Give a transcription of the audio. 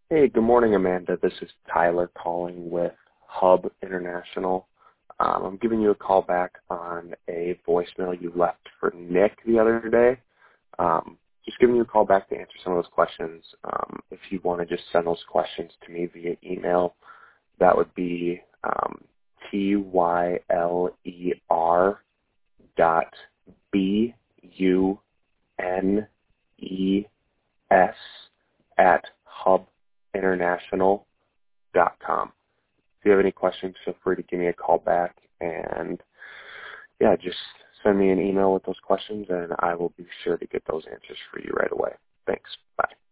Hey, good morning, Amanda. This is Tyler calling with Hub International. I'm giving you a call back on a voicemail you left for Nick the other day. Just giving you a call back to answer some of those questions. If you want to just send those questions to me via email, that would be tyler.bunes@hubinternational.com. If you have any questions, feel free to give me a call back, and just send me an email with those questions, and I will be sure to get those answers for you right away. Thanks. Bye.